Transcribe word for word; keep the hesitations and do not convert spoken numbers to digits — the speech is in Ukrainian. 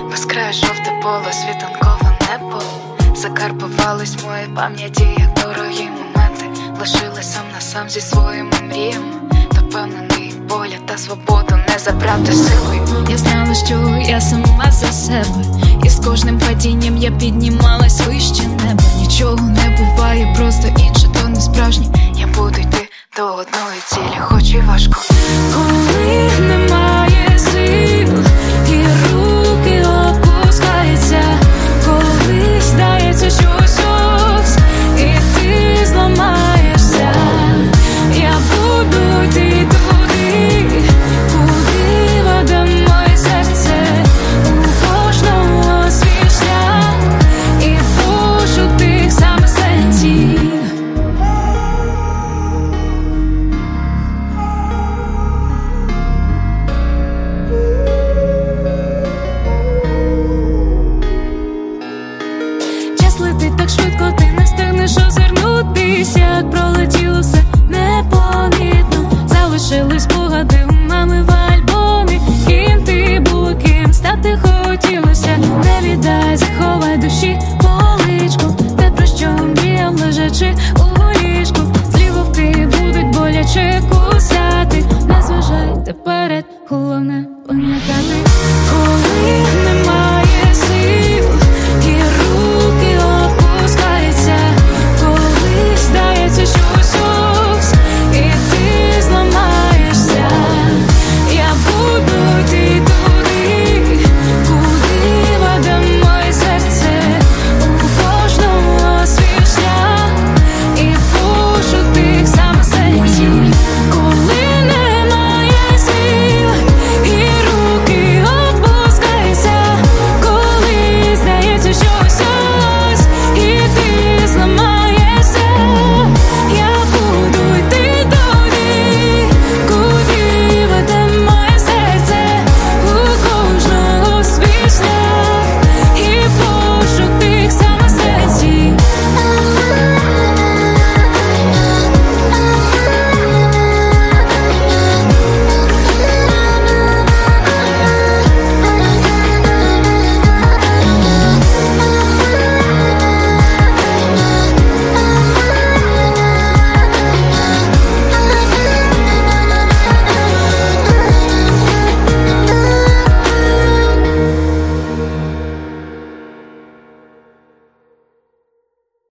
Безкрає жовте поле, світанкове небо. Закарбувались в моїй пам'яті, як дорогі моменти. Лишилась сам на сам зі своїми мріями. Допевнений, воля та свободу не забрати силою. Я знала, що я сама за себе, і з кожним падінням я піднімалась вище неба. Нічого не буває, просто інше, то не справжнє. Я буду йти до одної цілі, хоч і важко. Коли немає сил і руки опускаються, коли здається, що ось і ти зламаєшся, я буду йти туди, куди веде моє серце. У кожного свій шлях і пошук тих саме сенсів. Летить так швидко, ти не встигнеш озирнутися, як пролетіло все непомітно. Залишились спогади у мами в альбомі. Ким ти була, ким стати хотілося. Не віддай, заховай душі поличку. Те, про що мріяв, лежачи у ліжку. Злі вовки будуть боляче.